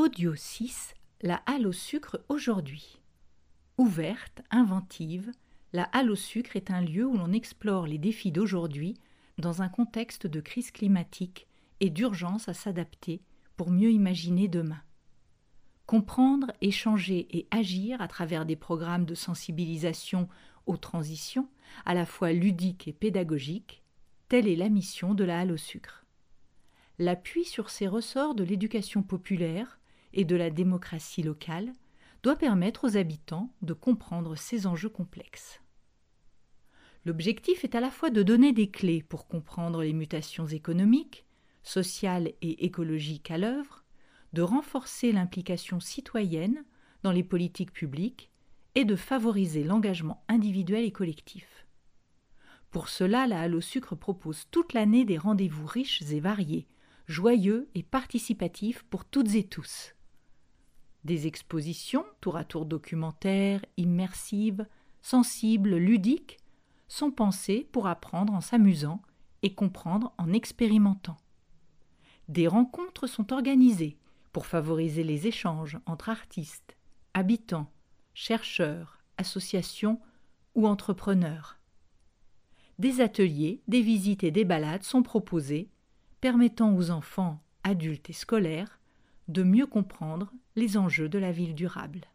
Audio 6, la halle au sucre aujourd'hui. Ouverte, inventive, la halle au sucre est un lieu où l'on explore les défis d'aujourd'hui dans un contexte de crise climatique et d'urgence à s'adapter pour mieux imaginer demain. Comprendre, échanger et agir à travers des programmes de sensibilisation aux transitions, à la fois ludiques et pédagogiques, telle est la mission de la halle au sucre. L'appui sur ces ressorts de l'éducation populaire et de la démocratie locale doit permettre aux habitants de comprendre ces enjeux complexes. L'objectif est à la fois de donner des clés pour comprendre les mutations économiques, sociales et écologiques à l'œuvre, de renforcer l'implication citoyenne dans les politiques publiques et de favoriser l'engagement individuel et collectif. Pour cela, la halle au sucre propose toute l'année des rendez-vous riches et variés, joyeux et participatifs pour toutes et tous. Des expositions, tour à tour documentaires, immersives, sensibles, ludiques, sont pensées pour apprendre en s'amusant et comprendre en expérimentant. Des rencontres sont organisées pour favoriser les échanges entre artistes, habitants, chercheurs, associations ou entrepreneurs. Des ateliers, des visites et des balades sont proposés, permettant aux enfants, adultes et scolaires de mieux comprendre les enjeux de la ville durable.